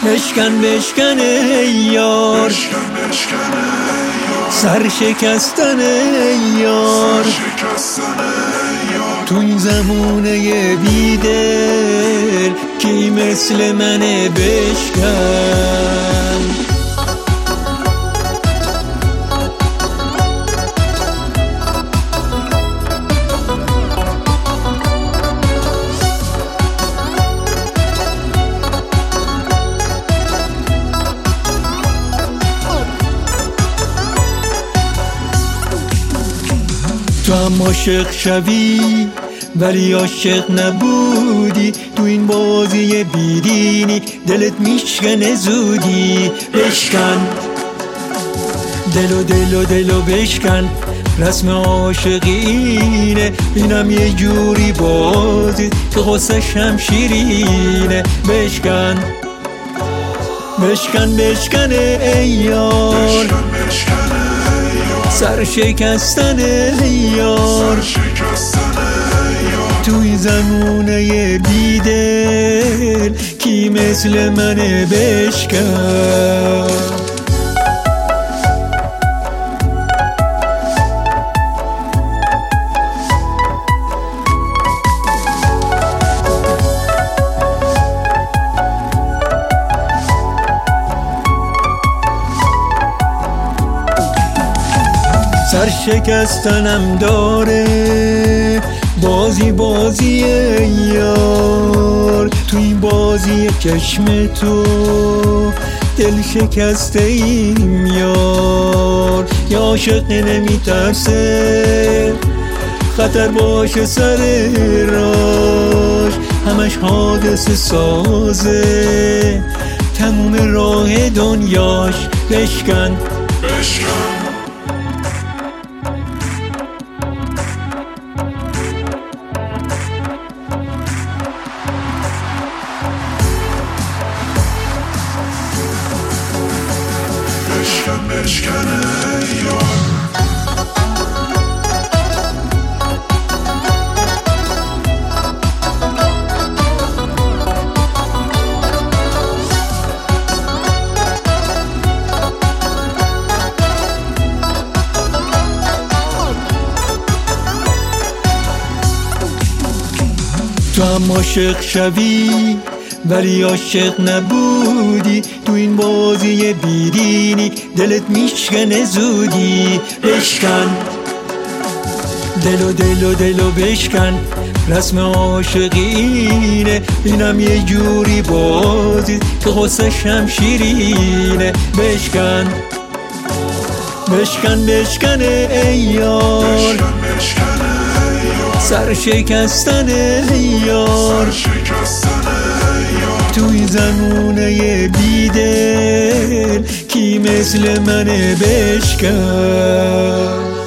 بشکن بشکن ای یار، سر شکستن ای یار، تو این زمونه بیدل کی مثل منه بشکن. تو هم عاشق شوی ولی عاشق نبودی، تو این بازی بیدینی دلت میشکنه زودی. بشکن دلو بشکن، رسم عاشقینه، اینم یه جوری بازی که قصه‌ش هم شیرینه. بشکن بشکن بشکن ای یار، سر شکستن ای یار، توی زمونه بیدل کی مثل منه بشکن. سر شکستنم داره بازی یار، توی بازی چشم تو دل شکسته ایم یار. یا عاشق نمیترسه خطر باشه سر راش، همش حادثه سازه تموم راه دنیاش. بشکن بشکن ای یار. تو هم عاشق شوی ولی عاشق نبودی، تو این بازی بیدینی دلت میشکنه زودی. بشکن دلو بشکن، رسم عاشقینه، اینم یه جوری بازی که قصه‌ش هم شیرینه. بشکن بشکن بشکن ای یار، سر شکستن ای یار، توی زمونه بیدل کی مثل منه بشکن.